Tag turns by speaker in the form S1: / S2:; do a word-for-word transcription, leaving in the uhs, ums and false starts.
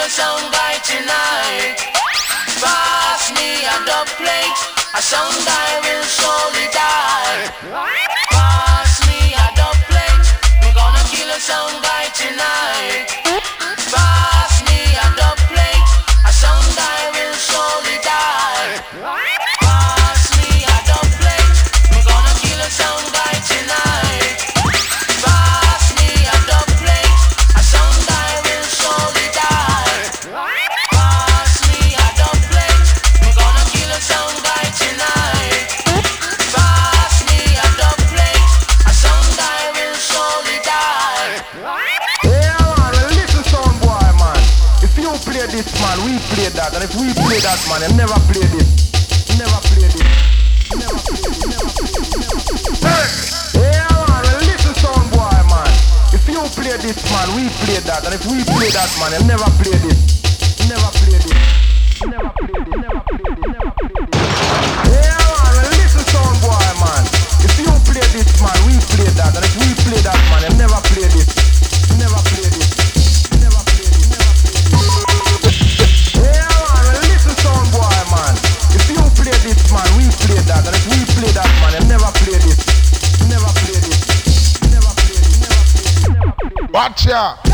S1: kill a sound guy tonight. Pass me a dub plate, a sound guy will surely die. Pass me a dub plate, we're gonna kill a sound guy tonight. Pass me a dub plate, a sound guy will surely die. Pass me a dub plate, we're gonna kill a sound guy tonight. Pass me a dub plate, a sound guy will surely die. Pass me a dub plate, we're gonna kill a sound guy tonight. Pass me a dub plate, a sound guy will surely die.
S2: Yeah man, well, listen sound boy man. If you play this man, we play that. And if we play that man, you never play this. Never play this. Never play this. Never play this. Never play this. Yeah man, well, listen sound boy man. If you play this man, we play that. And if we play that man, you never play this. Never play this. Never play this. Never play this. Never play this. Yeah man, well, listen sound boy man. If you play this man, we play that. And if we play that man, you never play this. Never play this. Never play this. Never play this. Yeah man, well, listen sound boy man. If you play this man, we play that. And if we play that man, you never play this. Never play this. Never play this. Never play this. Never play this.
S3: Watch ya.